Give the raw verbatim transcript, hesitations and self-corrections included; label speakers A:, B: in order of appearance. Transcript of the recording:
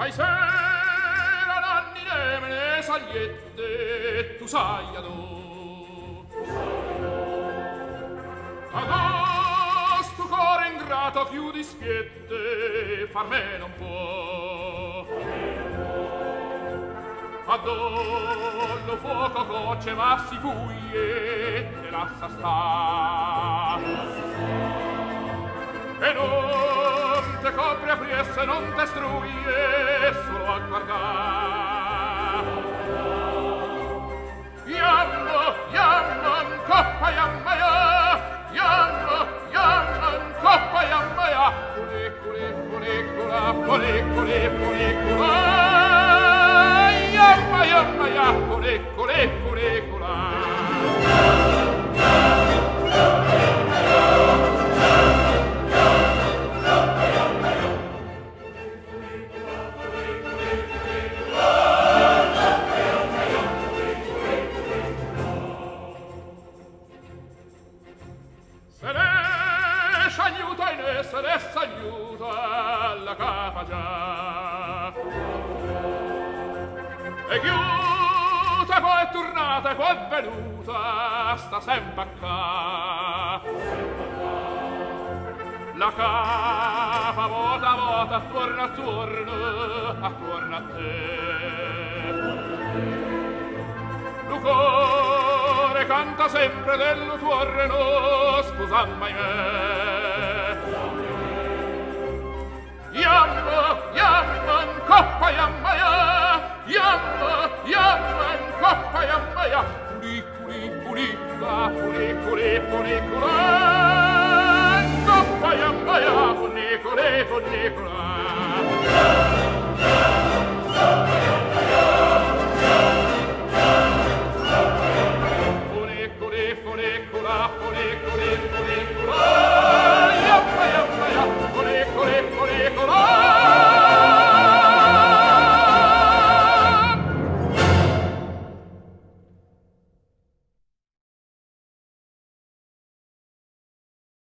A: Ai sera nanni nemene sagliette, tu sai adò. Agosto cuore ingrato chiudi spiette, far me non può. Adollo fuoco coce ma si fuglie, te lascia sta. E non te copre a priesse, non te struie, solo a guardar. Iammo, iammo, in coppa, iamma, ia. Iammo, iammo, in coppa, iamma, ia. Fuliculi, fulicula, fuliculi, fulicula. Iamma, iamma, ia. Fuliculi, fulicula. Se ne s'aiuta alla capa già. E chiuta poi è tornata e poi è venuta, sta sempre qua. La capa vota vota attorno attorno, attorno a te. Lu cuore canta sempre dello tuorno, sposamma me. Iamma, iamma, in coppa, iamma, ia. Iamma, iamma, in coppa, iamma, ia. Fuliculi, fulicula, fuliculi, fulicula. In coppa, iamma, ia. Fuliculi, fulicula.